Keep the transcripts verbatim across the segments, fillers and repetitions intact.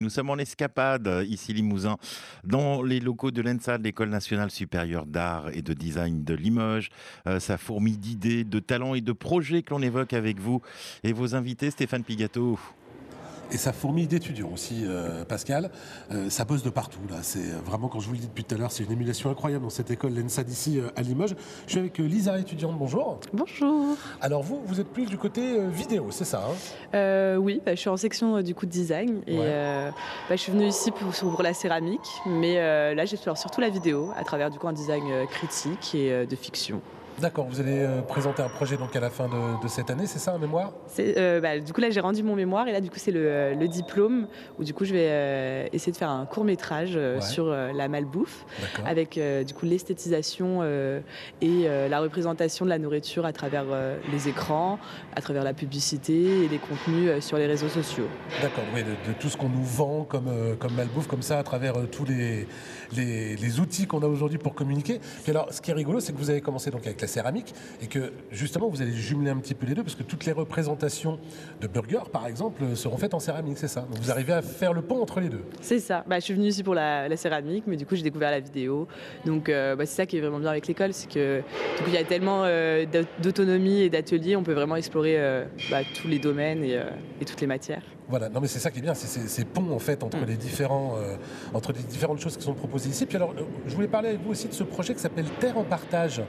Nous sommes en escapade, euh, ici Limousin, dans les locaux de l'ENSAD, l'École nationale supérieure d'art et de design de Limoges. Euh, ça fourmille d'idées, de talents et de projets que l'on évoque avec vous et vos invités, Stéphane Pigato. Et ça fourmille d'étudiants aussi, euh, Pascal. Euh, ça bosse de partout, là. C'est vraiment, quand je vous le dis depuis tout à l'heure, c'est une émulation incroyable dans cette école, l'ENSAD ici euh, à Limoges. Je suis avec euh, Lisa, étudiante. Bonjour. Bonjour. Alors vous, vous êtes plus du côté euh, vidéo, c'est ça, hein? Euh, oui, bah, je suis en section euh, du coup de design et Ouais. euh, bah, je suis venue ici pour, pour la céramique, mais euh, là j'explore surtout la vidéo à travers du coup un design euh, critique et euh, de fiction. D'accord, vous allez euh, présenter un projet donc à la fin de, de cette année, c'est ça, un mémoire? C'est, euh, bah, du coup là j'ai rendu mon mémoire et là du coup c'est le, le diplôme où du coup je vais euh, essayer de faire un court métrage euh, Ouais. sur euh, la malbouffe D'accord. avec euh, du coup l'esthétisation euh, et euh, la représentation de la nourriture à travers euh, les écrans, à travers la publicité et les contenus euh, sur les réseaux sociaux. D'accord, oui, de, de tout ce qu'on nous vend comme, euh, comme malbouffe, comme ça, à travers euh, tous les, les, les outils qu'on a aujourd'hui pour communiquer. Puis alors, ce qui est rigolo, c'est que vous avez commencé donc avec la céramique et que justement, vous allez jumeler un petit peu les deux parce que toutes les représentations de burgers, par exemple, euh, seront faites en céramique, c'est ça? Donc vous arrivez à faire le pont entre les deux. C'est ça. Bah, je suis venue ici pour la, la céramique, mais du coup j'ai découvert la vidéo. Donc euh, bah, c'est ça qui est vraiment bien avec l'école, c'est que du coup, il y a tellement euh, d'aut- d'autonomie et d'ateliers, on peut vraiment explorer euh, bah, tous les domaines et, euh, et toutes les matières. Voilà, non mais c'est ça qui est bien, c'est ces ces ponts en fait entre Mm. les différents, euh, entre les différentes choses qui sont proposées ici. Puis alors, euh, je voulais parler avec vous aussi de ce projet qui s'appelle Terre en partage.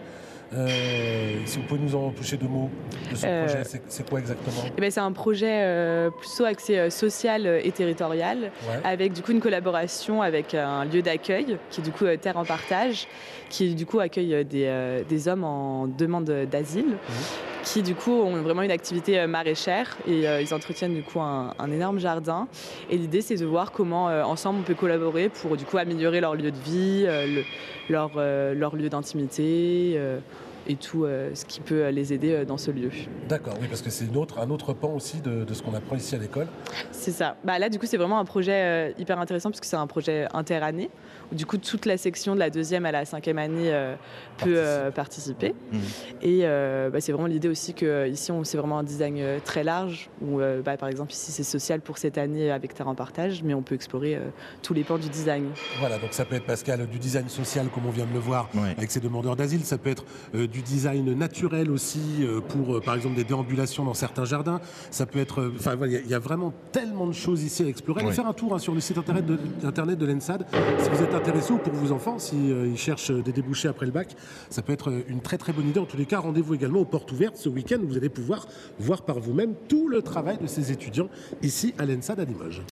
Euh, si vous pouvez nous en toucher deux mots de ce Euh, projet, c'est c'est quoi exactement? Eh ben, c'est un projet euh, plutôt axé euh, social euh, et territorial, Ouais. avec du coup une collaboration avec un lieu d'accueil qui est du coup euh, Terre en partage, qui du coup accueille euh, des, euh, des hommes en demande d'asile, Mhm. qui du coup ont vraiment une activité euh, maraîchère et euh, ils entretiennent du coup un, un énorme jardin. Et l'idée c'est de voir comment euh, ensemble on peut collaborer pour du coup améliorer leur lieu de vie, euh, le- leur, euh, leur lieu d'intimité. euh, et tout euh, ce qui peut les aider euh, dans ce lieu. D'accord, oui, parce que c'est une autre, un autre pan aussi de, de ce qu'on apprend ici à l'école. C'est ça. Bah là, du coup, c'est vraiment un projet euh, hyper intéressant puisque c'est un projet interannée où du coup toute la section de la deuxième à la cinquième année euh, peut euh, participer. Mmh. Et euh, bah, c'est vraiment l'idée aussi que euh, ici, on c'est vraiment un design euh, très large où, euh, bah, par exemple, ici c'est social pour cette année avec Terre en partage, mais on peut explorer euh, tous les pans du design. Voilà, donc ça peut être, Pascal, du design social comme on vient de le voir Ouais. avec ces demandeurs d'asile, ça peut être euh, du design naturel aussi euh, pour, euh, par exemple, des déambulations dans certains jardins, ça peut être, euh, enfin voilà, il y, a- il y a vraiment tellement de choses ici à explorer. Allez Ouais. faire un tour hein, sur le site internet de, internet de l'ENSAD si vous êtes intéressé ou pour vos enfants, si euh, ils cherchent euh, des débouchés après le bac, ça peut être euh, une très très bonne idée. En tous les cas, rendez-vous également aux portes ouvertes ce week-end où vous allez pouvoir voir par vous-même tout le travail de ces étudiants ici à l'ENSAD à Limoges.